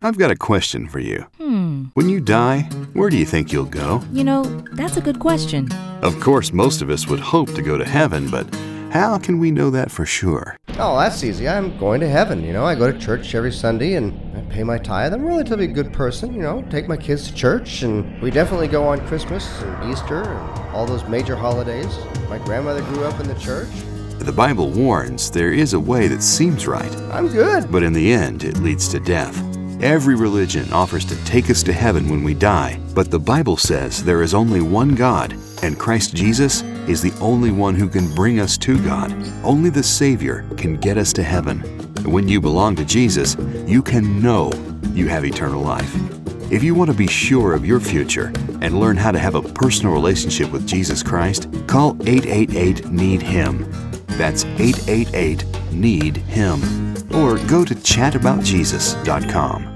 I've got a question for you. Hmm. When you die, where do you think you'll go? That's a good question. Of course, most of us would hope to go to heaven, but how can we know that for sure? Oh, that's easy. I'm going to heaven. I go to church every Sunday and I pay my tithe. I'm a relatively good person, take my kids to church, and we definitely go on Christmas and Easter and all those major holidays. My grandmother grew up in the church. The Bible warns there is a way that seems right, I'm good. but in the end, it leads to death. Every religion offers to take us to heaven when we die, but the Bible says there is only one God, and Christ Jesus is the only one who can bring us to God. Only the Savior can get us to heaven. When you belong to Jesus, you can know you have eternal life. If you want to be sure of your future and learn how to have a personal relationship with Jesus Christ, call 888-NEED-HIM. That's 888-NEED-HIM. Or go to chataboutjesus.com.